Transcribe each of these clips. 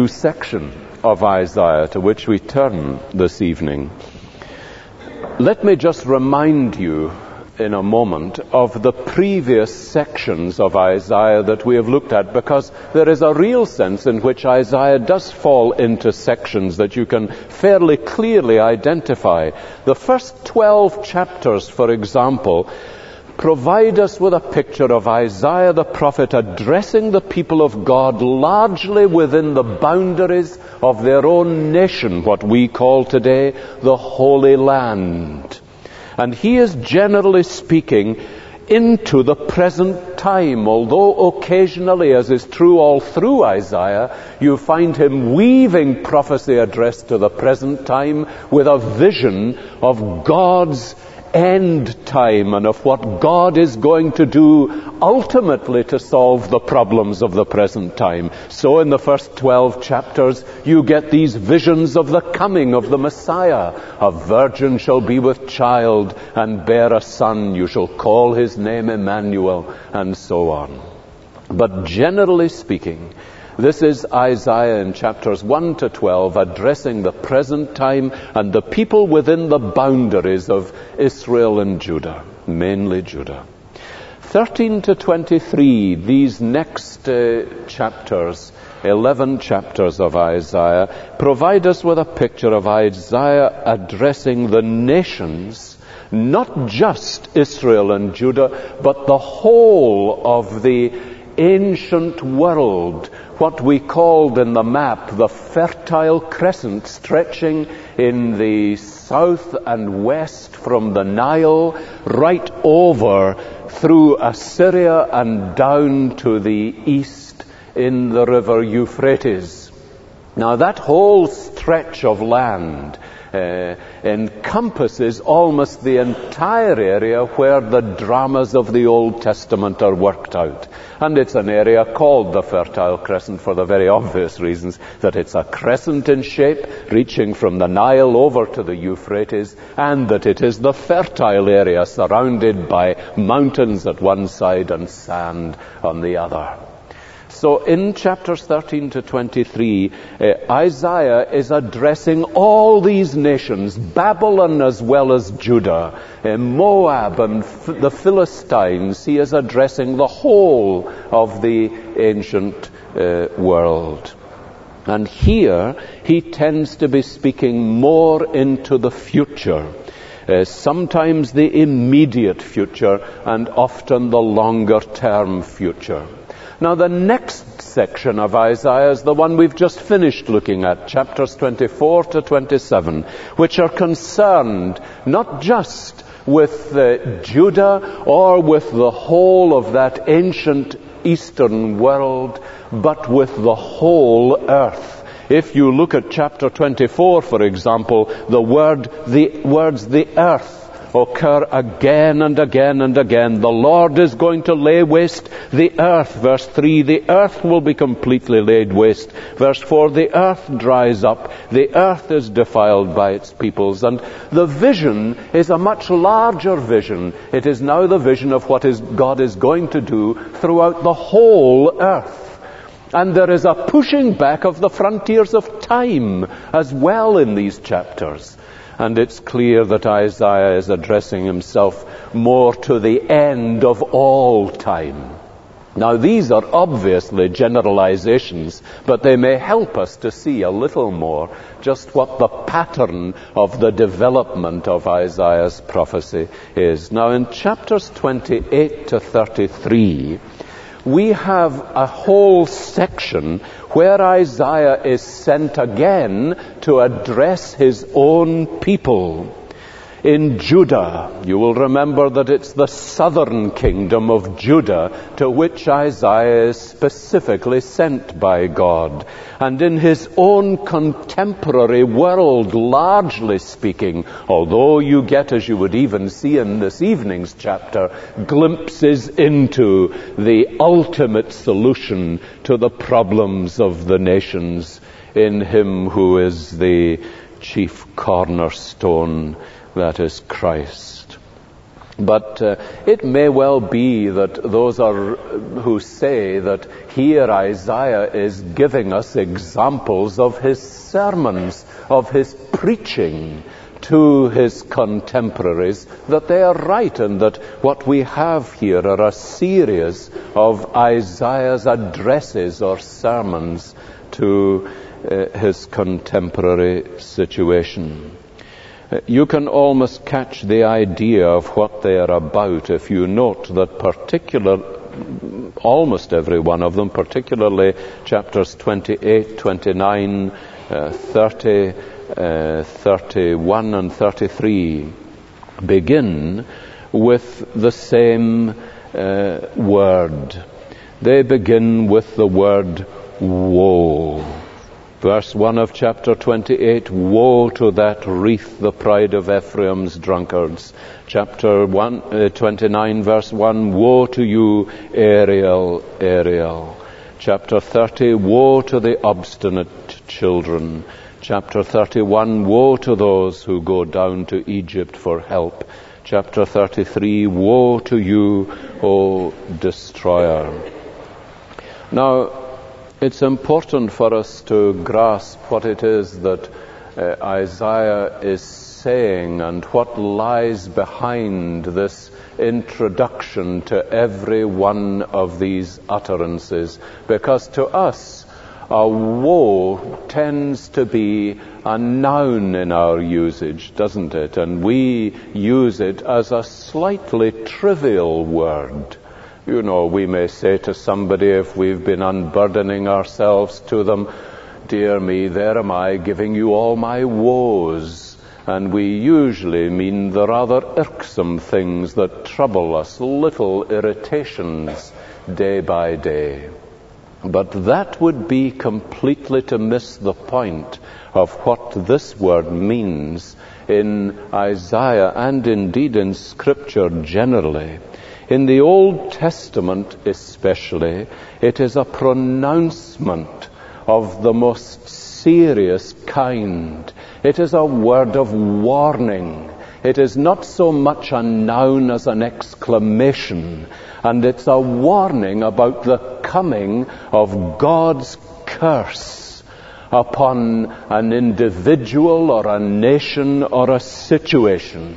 new section of Isaiah to which we turn this evening. Let me just remind you in a moment of the previous sections of Isaiah that we have looked at, because there is a real sense in which Isaiah does fall into sections that you can fairly clearly identify. The first 12 chapters, for example, provide us with a picture of Isaiah the prophet addressing the people of God largely within the boundaries of their own nation, what we call today the Holy Land. And he is generally speaking into the present time, although occasionally, as is true all through Isaiah, you find him weaving prophecy addressed to the present time with a vision of God's end time and of what God is going to do ultimately to solve the problems of the present time. So in the first 12 chapters you get these visions of the coming of the Messiah. A virgin shall be with child and bear a son. You shall call his name Emmanuel, and so on. But generally speaking, this is Isaiah in chapters 1 to 12 addressing the present time and the people within the boundaries of Israel and Judah, mainly Judah. 13 to 23, these next chapters, 11 chapters of Isaiah, provide us with a picture of Isaiah addressing the nations, not just Israel and Judah, but the whole of the ancient world, what we called in the map the Fertile Crescent, stretching in the south and west from the Nile right over through Assyria and down to the east in the river Euphrates. Now that whole stretch of land encompasses almost the entire area where the dramas of the Old Testament are worked out. And it's an area called the Fertile Crescent for the very obvious reasons that it's a crescent in shape, reaching from the Nile over to the Euphrates, and that it is the fertile area surrounded by mountains at one side and sand on the other. So in chapters 13 to 23, Isaiah is addressing all these nations, Babylon as well as Judah, Moab and the Philistines. He is addressing the whole of the ancient world. And here he tends to be speaking more into the future. Sometimes the immediate future and often the longer term future. Now the next section of Isaiah is the one we've just finished looking at, chapters 24 to 27, which are concerned not just with Judah or with the whole of that ancient eastern world, but with the whole earth. If you look at chapter 24, for example, the words the earth occur again and again and again. The Lord is going to lay waste the earth. Verse 3, the earth will be completely laid waste. Verse 4, the earth dries up. The earth is defiled by its peoples. And the vision is a much larger vision. It is now the vision of what God is going to do throughout the whole earth. And there is a pushing back of the frontiers of time as well in these chapters. And it's clear that Isaiah is addressing himself more to the end of all time. Now these are obviously generalizations, but they may help us to see a little more just what the pattern of the development of Isaiah's prophecy is. Now in chapters 28 to 33, we have a whole section where Isaiah is sent again to address his own people. In Judah, you will remember that it's the southern kingdom of Judah to which Isaiah is specifically sent by God. And in his own contemporary world, largely speaking, although you get, as you would even see in this evening's chapter, glimpses into the ultimate solution to the problems of the nations in him who is the chief cornerstone, that is Christ. But it may well be that those who say that here Isaiah is giving us examples of his sermons, of his preaching to his contemporaries, that they are right, and that what we have here are a series of Isaiah's addresses or sermons to his contemporary situation. You can almost catch the idea of what they are about if you note that almost every one of them, particularly chapters 28, 29, 30, 31 and 33, begin with the same word. They begin with the word woe. Verse 1 of chapter 28, woe to that wreath, the pride of Ephraim's drunkards. Chapter 29, verse 1, woe to you, Ariel, Ariel. Chapter 30, woe to the obstinate children. Chapter 31, woe to those who go down to Egypt for help. Chapter 33, woe to you, O destroyer. Now, it's important for us to grasp what it is that Isaiah is saying and what lies behind this introduction to every one of these utterances. Because to us, a woe tends to be a noun in our usage, doesn't it? And we use it as a slightly trivial word. You know, we may say to somebody, if we've been unburdening ourselves to them, dear me, there am I giving you all my woes. And we usually mean the rather irksome things that trouble us, little irritations day by day. But that would be completely to miss the point of what this word means in Isaiah and indeed in Scripture generally. In the Old Testament especially, it is a pronouncement of the most serious kind. It is a word of warning. It is not so much a noun as an exclamation, and it's a warning about the coming of God's curse upon an individual or a nation or a situation.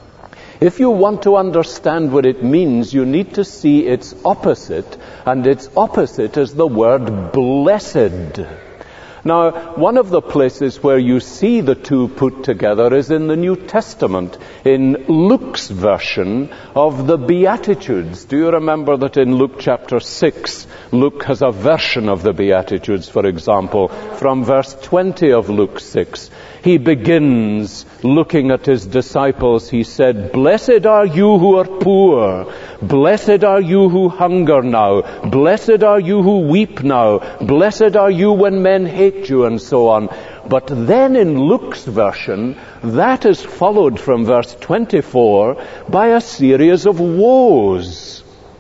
If you want to understand what it means, you need to see its opposite, and its opposite is the word blessed. Now, one of the places where you see the two put together is in the New Testament, in Luke's version of the Beatitudes. Do you remember that in Luke chapter 6, Luke has a version of the Beatitudes, for example, from verse 20 of Luke 6. He begins looking at his disciples. He said, "Blessed are you who are poor. Blessed are you who hunger now. Blessed are you who weep now. Blessed are you when men hate you," and so on. But then in Luke's version, that is followed from verse 24 by a series of woes.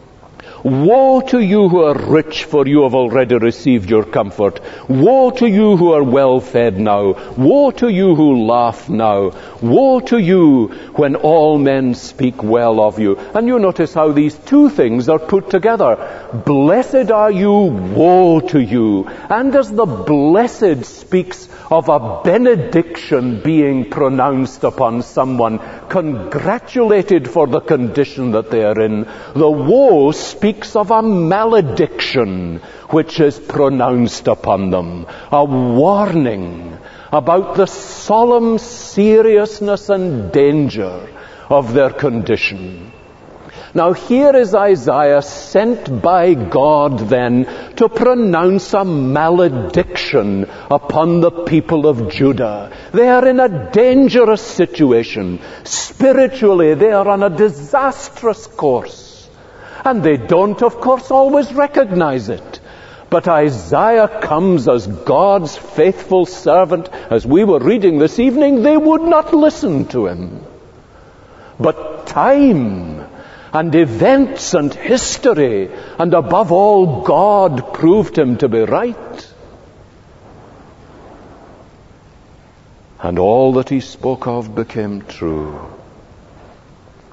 Woe to you who are rich, for you have already received your comfort. Woe to you who are well fed now. Woe to you who laugh now. Woe to you when all men speak well of you. And you notice how these two things are put together. Blessed are you, woe to you. And as the blessed speaks of a benediction being pronounced upon someone, congratulated for the condition that they are in, the woe speaks of a malediction which is pronounced upon them, a warning about the solemn seriousness and danger of their condition. Now here is Isaiah sent by God then to pronounce a malediction upon the people of Judah. They are in a dangerous situation. Spiritually, they are on a disastrous course. And they don't, of course, always recognize it. But Isaiah comes as God's faithful servant. As we were reading this evening, they would not listen to him. But time and events and history, and above all, God proved him to be right. And all that he spoke of became true.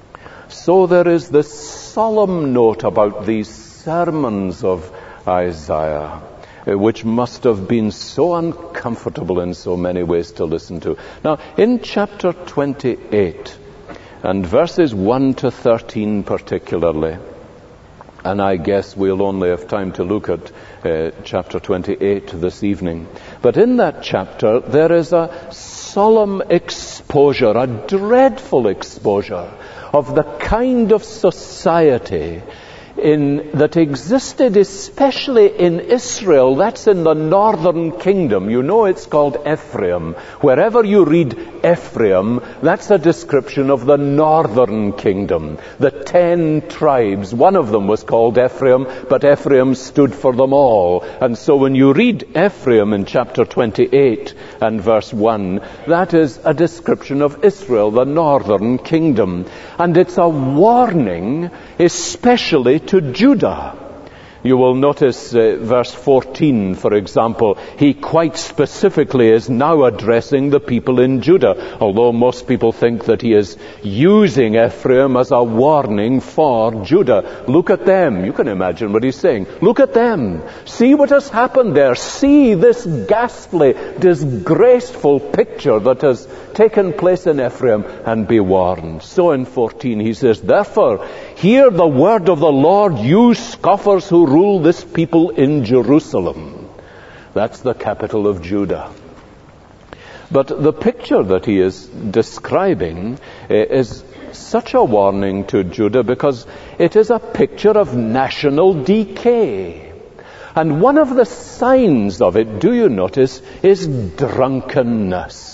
So there is this solemn note about these sermons of Isaiah, which must have been so uncomfortable in so many ways to listen to. Now, in chapter 28, and verses 1 to 13 particularly, and I guess we'll only have time to look at chapter 28 this evening. But in that chapter, there is a solemn exposure, a dreadful exposure of the kind of society that existed especially in Israel. That's in the northern kingdom. You know it's called Ephraim. Wherever you read Ephraim, that's a description of the northern kingdom. The 10 tribes, one of them was called Ephraim, but Ephraim stood for them all. And so when you read Ephraim in chapter 28 and verse 1, that is a description of Israel, the northern kingdom. And it's a warning, especially to Judah. You will notice verse 14, for example, he quite specifically is now addressing the people in Judah, although most people think that he is using Ephraim as a warning for Judah. Look at them. You can imagine what he's saying. Look at them. See what has happened there. See this ghastly, disgraceful picture that has taken place in Ephraim, and be warned. So in 14 he says, therefore, hear the word of the Lord, you scoffers who rule this people in Jerusalem. That's the capital of Judah. But the picture that he is describing is such a warning to Judah because it is a picture of national decay. And one of the signs of it, do you notice, is drunkenness.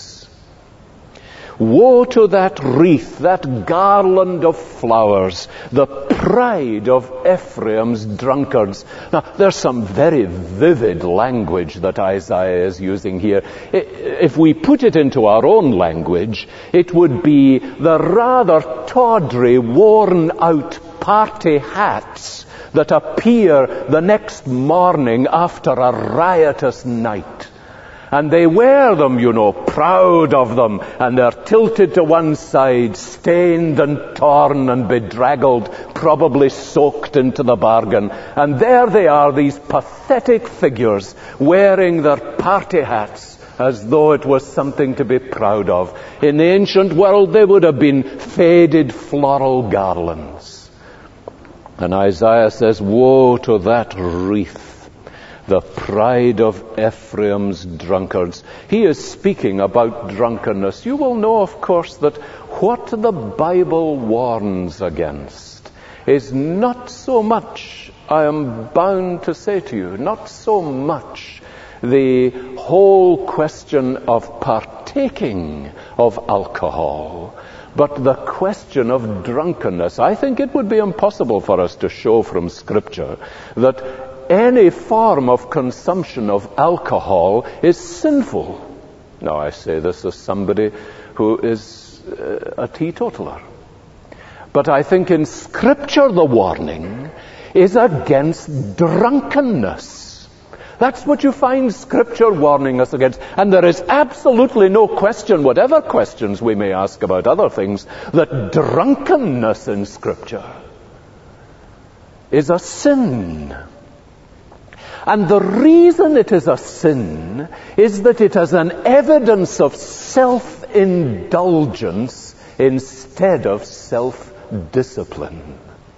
Woe to that wreath, that garland of flowers, the pride of Ephraim's drunkards. Now, there's some very vivid language that Isaiah is using here. If we put it into our own language, it would be the rather tawdry, worn-out party hats that appear the next morning after a riotous night. And they wear them, you know, proud of them, and they're tilted to one side, stained and torn and bedraggled, probably soaked into the bargain. And there they are, these pathetic figures, wearing their party hats as though it was something to be proud of. In the ancient world, they would have been faded floral garlands. And Isaiah says, woe to that wreath, the pride of Ephraim's drunkards. He is speaking about drunkenness. You will know, of course, that what the Bible warns against is not so much, I am bound to say to you, not so much the whole question of partaking of alcohol, but the question of drunkenness. I think it would be impossible for us to show from Scripture that any form of consumption of alcohol is sinful. Now, I say this as somebody who is a teetotaler. But I think in Scripture the warning is against drunkenness. That's what you find Scripture warning us against. And there is absolutely no question, whatever questions we may ask about other things, that drunkenness in Scripture is a sin. And the reason it is a sin is that it has an evidence of self-indulgence instead of self-discipline.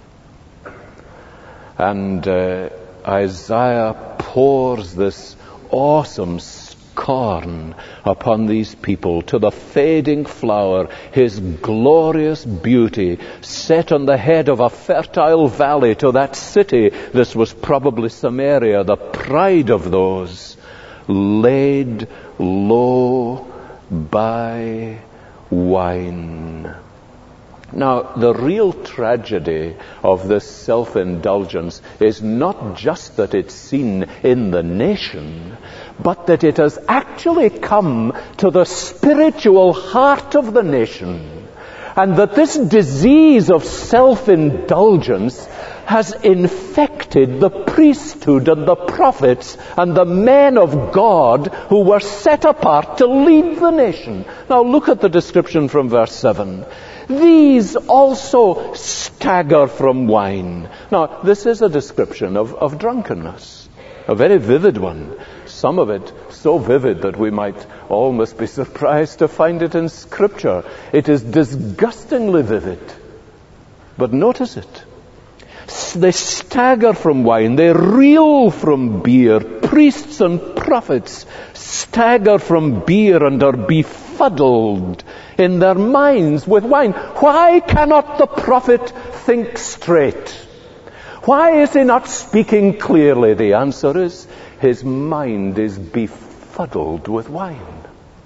And Isaiah pours this awesome scorn upon these people. To the fading flower, his glorious beauty set on the head of a fertile valley, to that city, this was probably Samaria, the pride of those, laid low by wine. Now, the real tragedy of this self-indulgence is not just that it's seen in the nation, but that it has actually come to the spiritual heart of the nation. And that this disease of self-indulgence has infected the priesthood and the prophets and the men of God who were set apart to lead the nation. Now look at the description from verse 7. These also stagger from wine. Now this is a description of drunkenness, a very vivid one. Some of it so vivid that we might almost be surprised to find it in Scripture. It is disgustingly vivid. But notice it. They stagger from wine. They reel from beer. Priests and prophets stagger from beer and are befuddled in their minds with wine. Why cannot the prophet think straight? Why is he not speaking clearly? The answer is, his mind is befuddled with wine.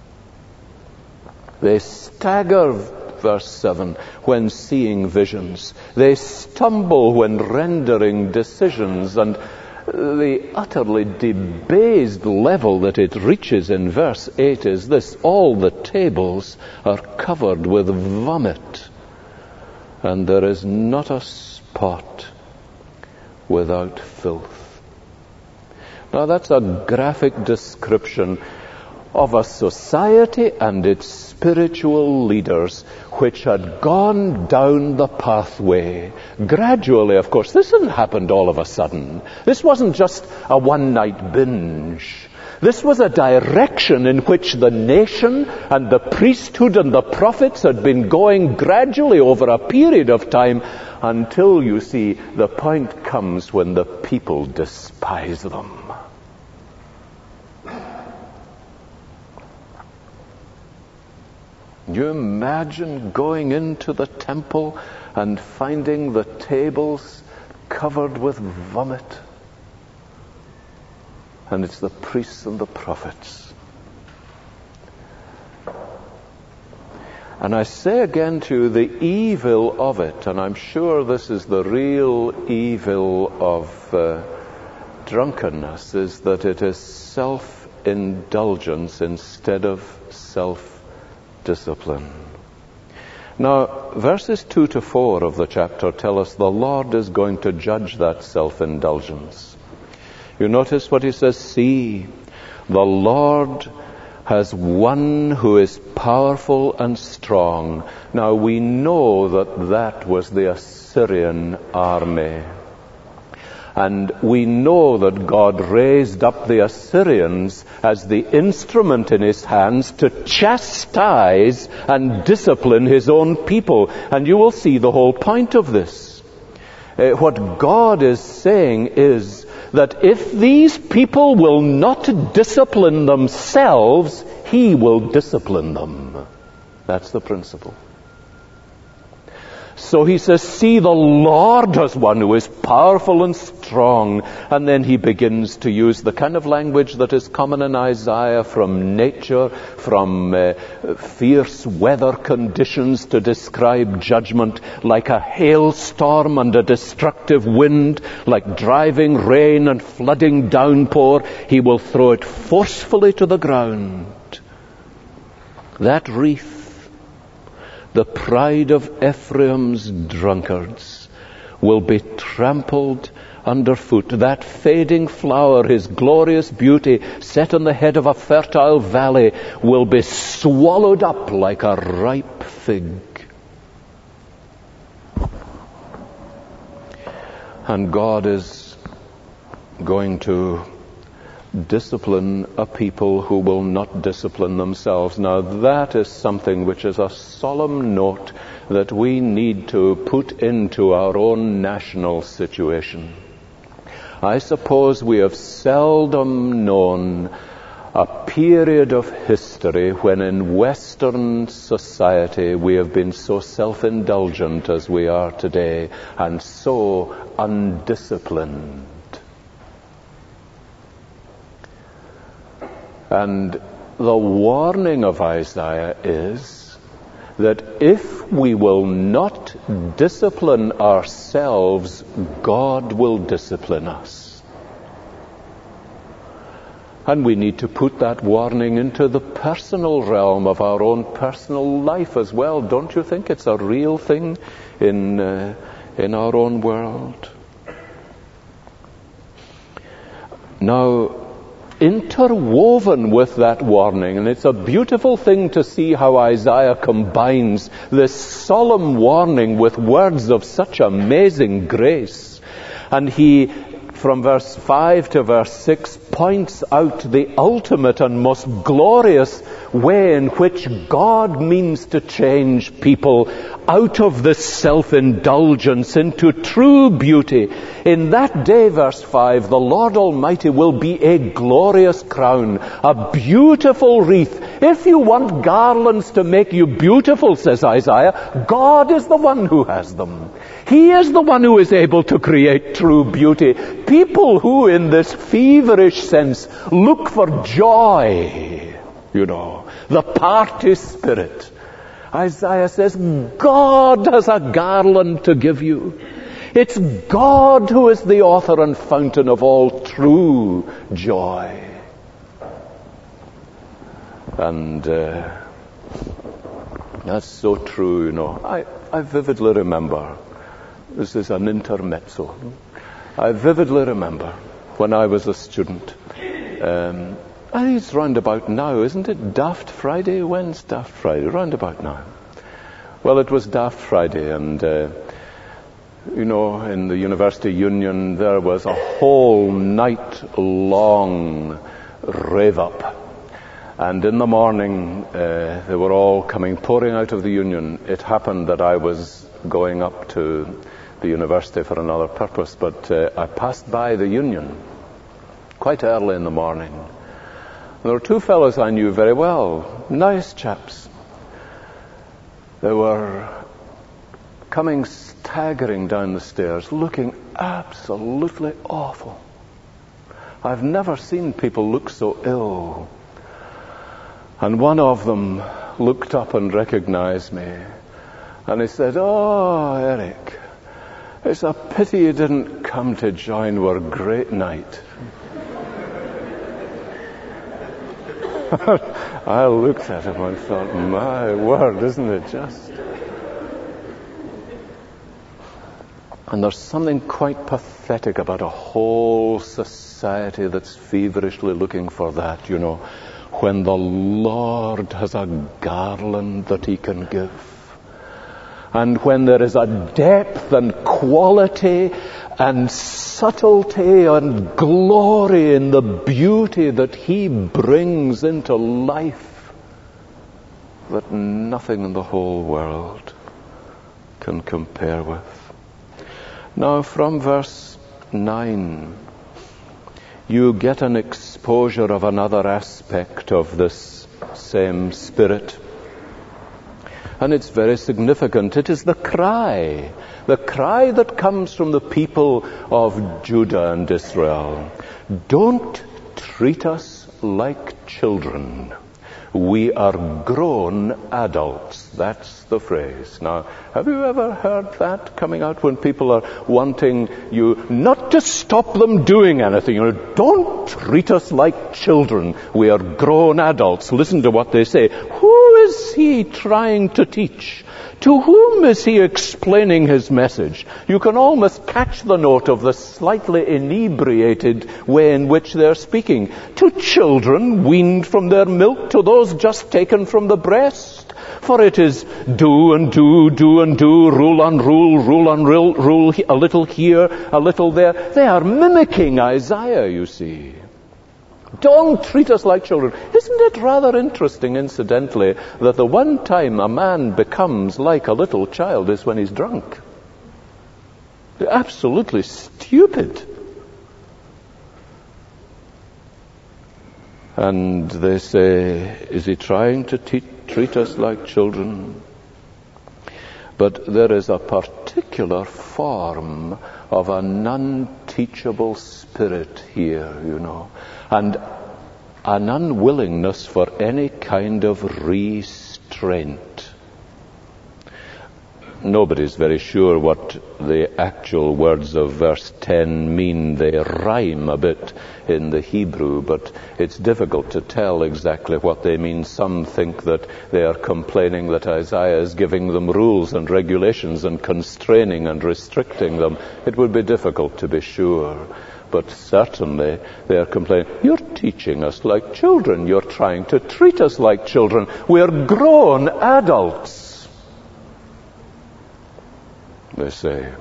They stagger, verse 7, when seeing visions. They stumble when rendering decisions. And the utterly debased level that it reaches in verse 8 is this: all the tables are covered with vomit, and there is not a spot without filth. Now that's a graphic description of a society and its spiritual leaders which had gone down the pathway gradually. Of course, this hadn't happened all of a sudden. This wasn't just a one-night binge. This was a direction in which the nation and the priesthood and the prophets had been going gradually over a period of time, until, you see, the point comes when the people despise them. You imagine going into the temple and finding the tables covered with vomit? And it's the priests and the prophets. And I say again to you, the evil of it, and I'm sure this is the real evil of drunkenness, is that it is self-indulgence instead of self-discipline. Now, verses 2 to 4 of the chapter tell us the Lord is going to judge that self-indulgence. You notice what he says: see, the Lord has one who is powerful and strong. Now we know that was the Assyrian army. And we know that God raised up the Assyrians as the instrument in his hands to chastise and discipline his own people. And you will see the whole point of this. What God is saying is that if these people will not discipline themselves, he will discipline them. That's the principle. So he says, see, the Lord has one who is powerful and strong. And then he begins to use the kind of language that is common in Isaiah, from nature, from fierce weather conditions to describe judgment, like a hailstorm and a destructive wind, like driving rain and flooding downpour. He will throw it forcefully to the ground. That wreath, the pride of Ephraim's drunkards, will be trampled underfoot. That fading flower, his glorious beauty, set on the head of a fertile valley, will be swallowed up like a ripe fig. And God is going to discipline a people who will not discipline themselves. Now that is something which is a solemn note that we need to put into our own national situation. I suppose we have seldom known a period of history when in Western society we have been so self-indulgent as we are today, and so undisciplined. And the warning of Isaiah is that if we will not discipline ourselves, God will discipline us. And we need to put that warning into the personal realm of our own personal life as well. Don't you think it's a real thing in our own world? Now, interwoven with that warning, and it's a beautiful thing to see how Isaiah combines this solemn warning with words of such amazing grace. And he, from verse 5 to verse 6, points out the ultimate and most glorious way in which God means to change people out of this self-indulgence into true beauty. In that day, verse 5, the Lord Almighty will be a glorious crown, a beautiful wreath. If you want garlands to make you beautiful, says Isaiah, God is the one who has them. He is the one who is able to create true beauty. People who, in this feverish sense, look for joy, the party spirit. Isaiah says, God has a garland to give you. It's God who is the author and fountain of all true joy. And that's so true, I vividly remember, this is an intermezzo, I vividly remember when I was a student, I think it's round about now, isn't it? Daft Friday? When's Daft Friday? Round about now. Well, it was Daft Friday, and in the University Union there was a whole night-long rave-up. And in the morning, they were all pouring out of the Union. It happened that I was going up to the university for another purpose, but I passed by the Union quite early in the morning. There were two fellows I knew very well, nice chaps. They were coming staggering down the stairs, looking absolutely awful. I've never seen people look so ill. And one of them looked up and recognized me. And he said, "Oh, Eric, it's a pity you didn't come to join our great night." I looked at him and thought, my word, isn't it just? And there's something quite pathetic about a whole society that's feverishly looking for that, when the Lord has a garland that He can give. And when there is a depth and quality and subtlety and glory in the beauty that He brings into life that nothing in the whole world can compare with. Now, from verse 9, you get an exposure of another aspect of this same Spirit. And it's very significant. It is the cry that comes from the people of Judah and Israel. Don't treat us like children. We are grown adults. That's the phrase. Now, have you ever heard that coming out when people are wanting you not to stop them doing anything? Don't treat us like children. We are grown adults. Listen to what they say. Who is he trying to teach? To whom is he explaining his message? You can almost catch the note of the slightly inebriated way in which they're speaking. To children weaned from their milk, to those just taken from the breast. For it is do and do, do and do, rule on rule, rule on rule, a little here, a little there. They are mimicking Isaiah, you see. Don't treat us like children. Isn't it rather interesting, incidentally, that the one time a man becomes like a little child is when he's drunk? They're absolutely stupid. And they say, is he trying to treat us like children? But there is a particular form of an unteachable spirit here, and an unwillingness for any kind of restraint. Nobody's very sure what the actual words of verse 10 mean. They rhyme a bit in the Hebrew, but it's difficult to tell exactly what they mean. Some think that they are complaining that Isaiah is giving them rules and regulations and constraining and restricting them. It would be difficult to be sure. But certainly they are complaining, you're teaching us like children. You're trying to treat us like children. We're grown adults, they say.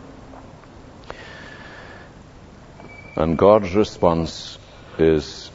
And God's response is,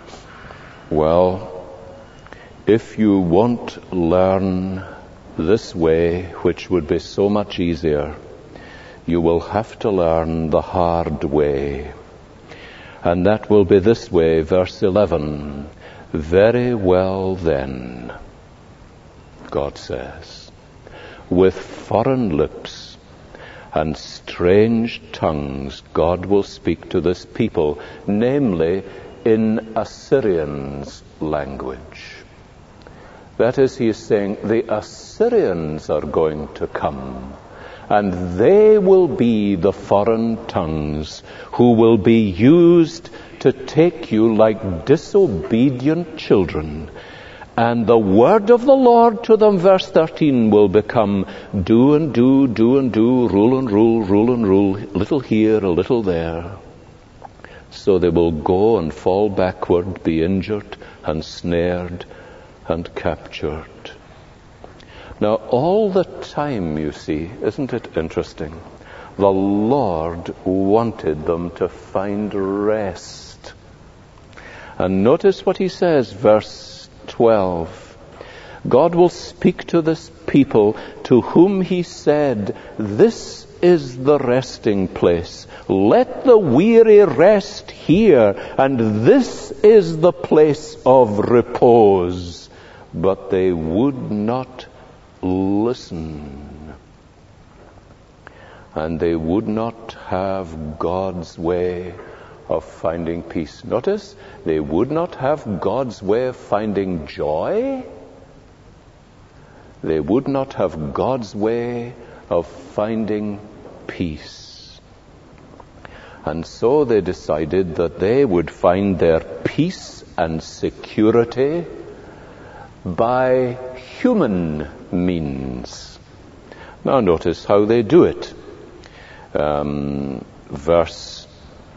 well, if you won't learn this way, which would be so much easier, you will have to learn the hard way. And that will be this way, verse 11. Very well then, God says, with foreign lips and strange tongues God will speak to this people, namely in Assyrians' language. That is, he is saying, the Assyrians are going to come, and they will be the foreign tongues who will be used to take you like disobedient children. And the word of the Lord to them, verse 13, will become do and do, do and do, rule and rule, rule and rule, a little here, a little there. So they will go and fall backward, be injured and snared and captured. Now, all the time, you see, isn't it interesting? The Lord wanted them to find rest. And notice what he says, verse 12. God will speak to this people to whom he said, this is the resting place. Let the weary rest here, and this is the place of repose. But they would not listen. And they would not have God's way of finding peace. Notice, they would not have God's way of finding joy. They would not have God's way of finding peace. And so they decided that they would find their peace and security by human means. Now notice how they do it. Verse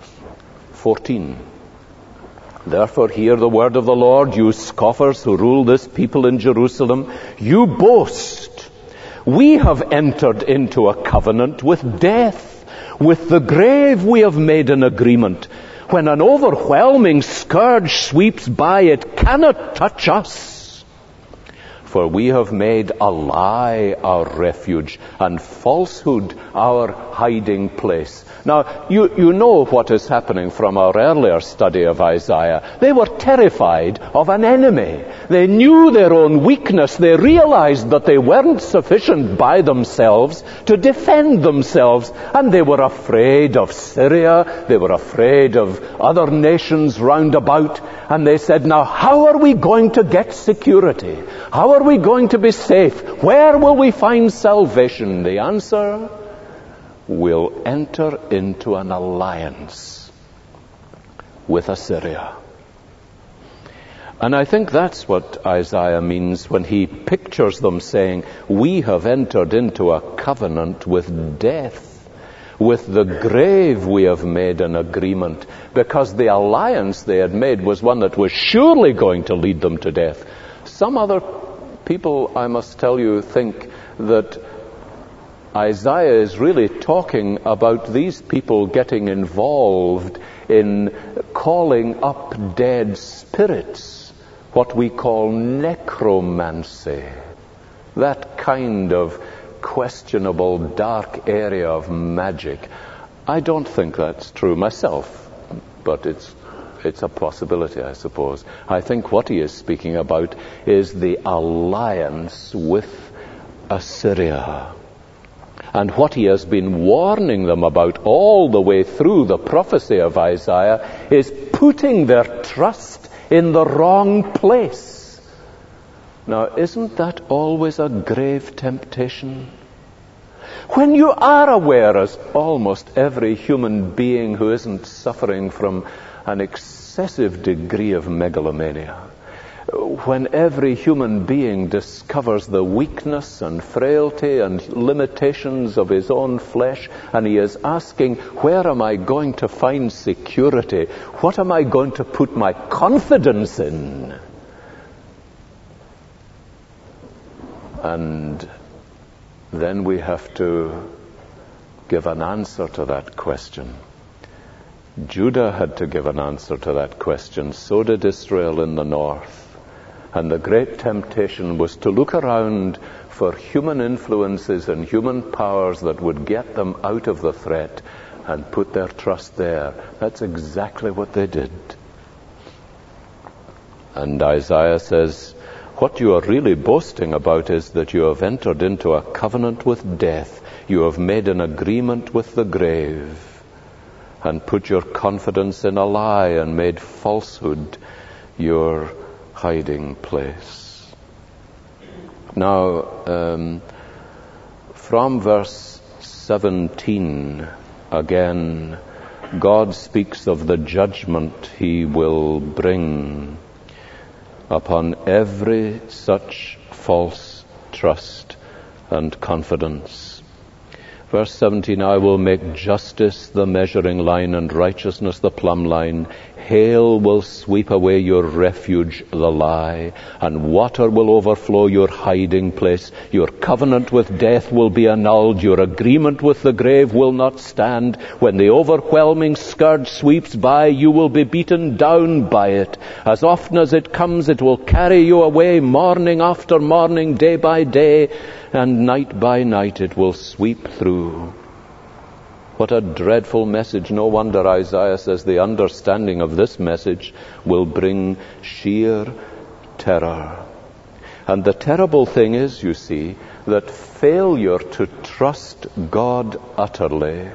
14. Therefore hear the word of the Lord, you scoffers who rule this people in Jerusalem. You boast. We have entered into a covenant with death. With the grave we have made an agreement. When an overwhelming scourge sweeps by, it cannot touch us. For we have made a lie our refuge, and falsehood our hiding place. Now, you know what is happening from our earlier study of Isaiah. They were terrified of an enemy. They knew their own weakness. They realized that they weren't sufficient by themselves to defend themselves. And they were afraid of Syria. They were afraid of other nations round about. And they said, now, how are we going to get security? How are we going to be safe? Where will we find salvation? The answer, we'll enter into an alliance with Assyria. And I think that's what Isaiah means when he pictures them saying, we have entered into a covenant with death. With the grave we have made an agreement, because the alliance they had made was one that was surely going to lead them to death. Some other people, I must tell you, think that Isaiah is really talking about these people getting involved in calling up dead spirits, what we call necromancy, that kind of questionable dark area of magic. I don't think that's true myself, but it's a possibility, I suppose. I think what he is speaking about is the alliance with Assyria. And what he has been warning them about all the way through the prophecy of Isaiah is putting their trust in the wrong place. Now, isn't that always a grave temptation? When you are aware, as almost every human being who isn't suffering from an excessive degree of megalomania, when every human being discovers the weakness and frailty and limitations of his own flesh, and he is asking, where am I going to find security? What am I going to put my confidence in? And then we have to give an answer to that question. Judah had to give an answer to that question. So did Israel in the north. And the great temptation was to look around for human influences and human powers that would get them out of the threat and put their trust there. That's exactly what they did. And Isaiah says, what you are really boasting about is that you have entered into a covenant with death. You have made an agreement with the grave and put your confidence in a lie and made falsehood your hiding place. Now, from verse 17, again, God speaks of the judgment he will bring upon every such false trust and confidence. Verse 17, I will make justice the measuring line and righteousness the plumb line. Hail will sweep away your refuge, the lie, and water will overflow your hiding place. Your covenant with death will be annulled. Your agreement with the grave will not stand. When the overwhelming scourge sweeps by, you will be beaten down by it. As often as it comes, it will carry you away, morning after morning, day by day, and night by night it will sweep through. What a dreadful message. No wonder Isaiah says the understanding of this message will bring sheer terror. And the terrible thing is, you see, that failure to trust God utterly.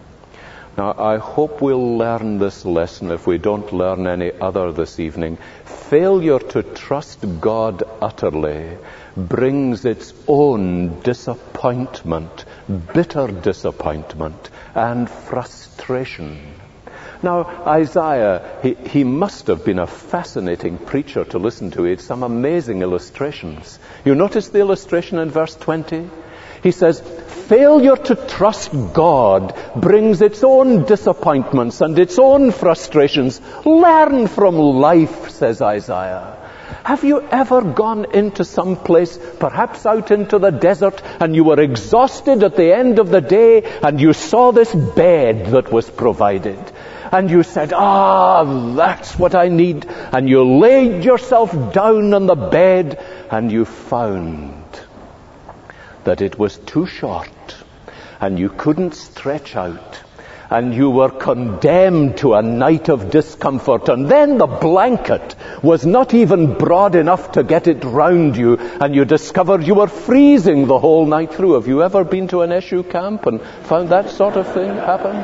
Now, I hope we'll learn this lesson if we don't learn any other this evening. Failure to trust God utterly brings its own disappointment, bitter disappointment, and frustration. Now, Isaiah, he must have been a fascinating preacher to listen to. He had some amazing illustrations. You notice the illustration in verse 20? He says, failure to trust God brings its own disappointments and its own frustrations. Learn from life, says Isaiah. Have you ever gone into some place, perhaps out into the desert, and you were exhausted at the end of the day, and you saw this bed that was provided, and you said, that's what I need, and you laid yourself down on the bed, and you found that it was too short, and you couldn't stretch out, and you were condemned to a night of discomfort, and then the blanket was not even broad enough to get it round you, and you discovered you were freezing the whole night through. Have you ever been to an SU camp and found that sort of thing happen?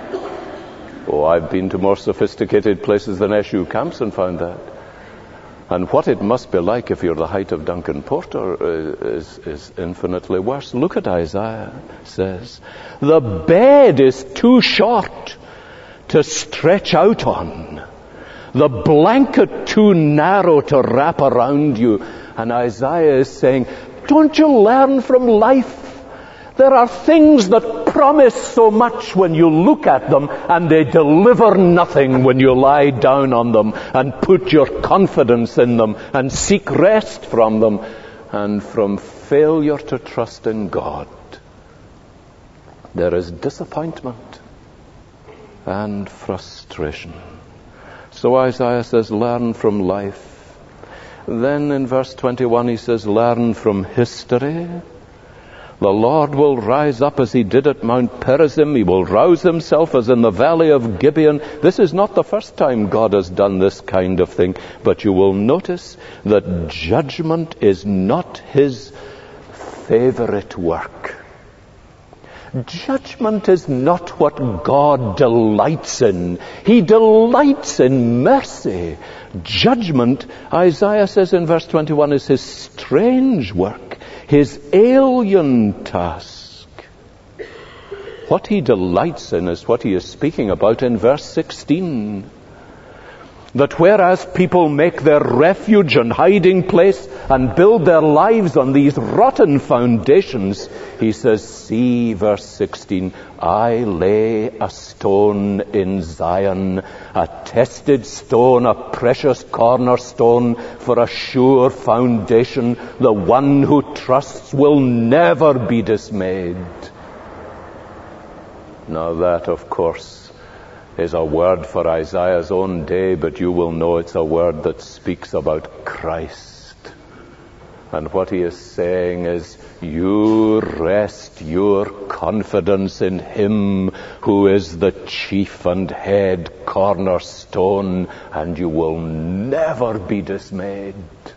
Oh, I've been to more sophisticated places than SU camps and found that. And what it must be like if you're the height of Duncan Porter is infinitely worse. Look at Isaiah says, the bed is too short to stretch out on. The blanket too narrow to wrap around you. And Isaiah is saying, don't you learn from life? There are things that promise so much when you look at them, and they deliver nothing when you lie down on them and put your confidence in them and seek rest from them. And from failure to trust in God, there is disappointment and frustration. So Isaiah says, learn from life. Then in verse 21 he says, learn from history. The Lord will rise up as he did at Mount Perazim. He will rouse himself as in the valley of Gibeon. This is not the first time God has done this kind of thing. But you will notice that judgment is not his favorite work. Judgment is not what God delights in. He delights in mercy. Judgment, Isaiah says in verse 21, is his strange work, his alien task. What he delights in is what he is speaking about in verse 16. that whereas people make their refuge and hiding place and build their lives on these rotten foundations, he says, see, verse 16, I lay a stone in Zion, a tested stone, a precious cornerstone for a sure foundation. The one who trusts will never be dismayed. Now that, of course, is a word for Isaiah's own day, but you will know it's a word that speaks about Christ. And what he is saying is, you rest your confidence in him who is the chief and head cornerstone, and you will never be dismayed.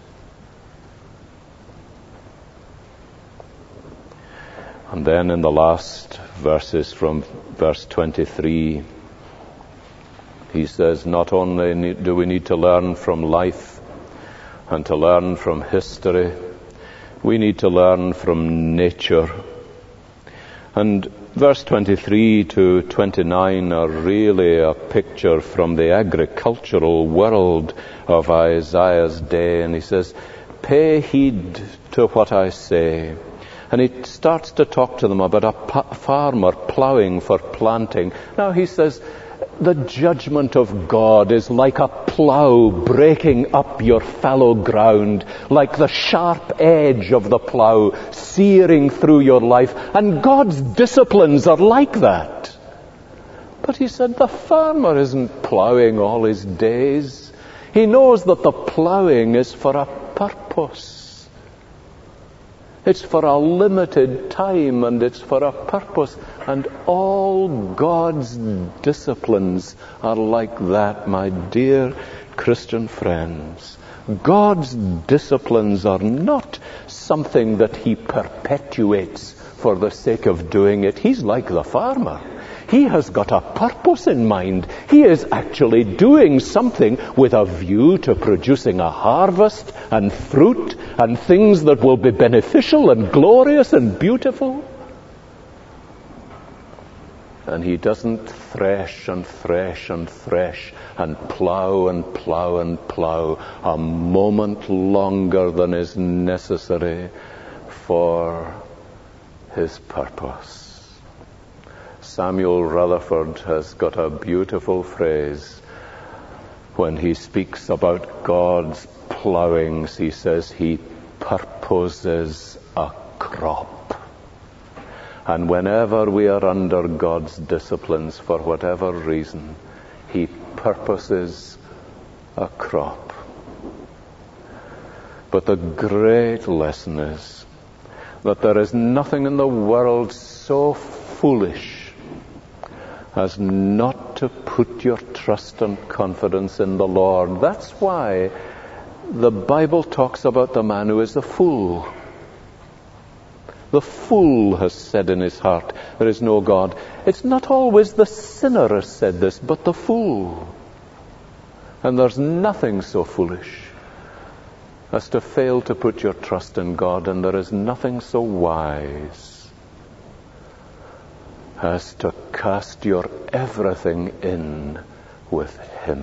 And then in the last verses from verse 23, he says, not only do we need to learn from life and to learn from history, we need to learn from nature. And verse 23 to 29 are really a picture from the agricultural world of Isaiah's day. And he says, pay heed to what I say. And he starts to talk to them about a farmer plowing for planting. Now he says, the judgment of God is like a plough breaking up your fallow ground, like the sharp edge of the plough searing through your life. And God's disciplines are like that. But he said the farmer isn't ploughing all his days. He knows that the ploughing is for a purpose. It's for a limited time, and it's for a purpose. And all God's disciplines are like that, my dear Christian friends. God's disciplines are not something that he perpetuates for the sake of doing it. He's like the farmer. He has got a purpose in mind. He is actually doing something with a view to producing a harvest and fruit and things that will be beneficial and glorious and beautiful. And he doesn't thresh and thresh and thresh and plough and plough and plough a moment longer than is necessary for his purpose. Samuel Rutherford has got a beautiful phrase when he speaks about God's ploughings. He says he purposes a crop. And whenever we are under God's disciplines for whatever reason, he purposes a crop. But the great lesson is that there is nothing in the world so foolish as not to put your trust and confidence in the Lord. That's why the Bible talks about the man who is a fool. The fool has said in his heart, there is no God. It's not always the sinner who has said this, but the fool. And there's nothing so foolish as to fail to put your trust in God, and there is nothing so wise as to cast your everything in with him.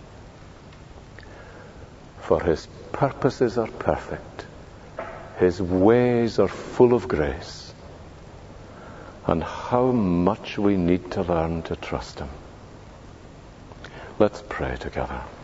For his purposes are perfect. His ways are full of grace. And how much we need to learn to trust him. Let's pray together.